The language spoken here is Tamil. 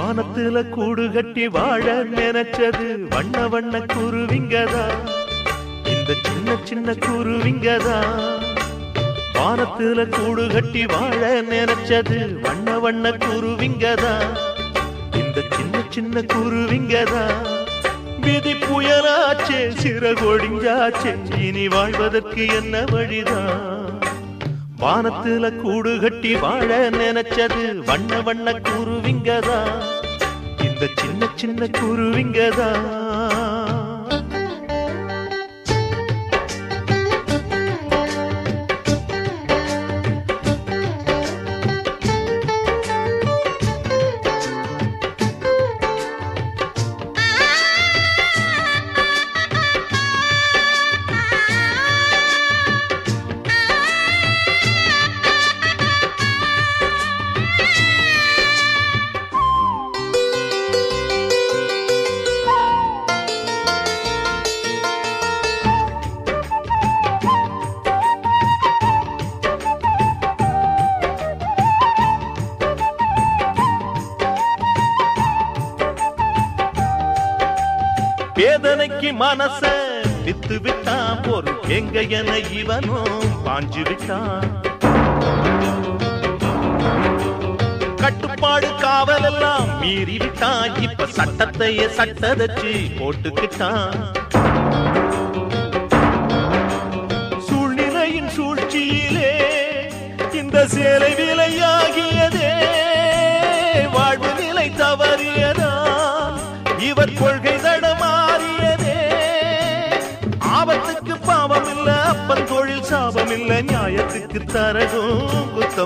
வானத்துல கூடு கட்டி வாழ நினைச்சது வண்ண வண்ண குருவிங்கதா, இந்த சின்ன சின்ன குருவிங்கதா. வானத்துல கூடு கட்டி வாழ நினைச்சது வண்ண வண்ண குருவிங்கதா, இந்த சின்ன சின்ன குருவிங்கதா. விதி புயலாச்சே சிறகொடிஞ்சாச்சே, இனி வாழ்வதற்கு என்ன வழிதான்? வானத்துல கூடு கட்டி வாழ நினைச்சது வண்ண வண்ண குருவிங்கதா, இந்த சின்ன சின்ன குருவிங்கதா. வேதனைக்கு மனச வித்து விட்டான், ஒரு எங்க என இவனும் பாஞ்சு விட்டான். கட்டுப்பாடு காவல் எல்லாம் மீறி விட்டான், இப்ப சட்டத்தையே சட்டதச்சு போட்டுக்கிட்டான். சூழ்நிலையின் சூழ்ச்சியிலே இந்த சேலை விலையாகியதே, வாழ்வு நிலை தவறியதா, இவர் கொள்கை தடமாறியதே. ஆபத்துக்கு பாவம் இல்ல, அப்பன் தொழில் சாபம் இல்ல, நியாயத்துக்கு தரகும் குத்தம்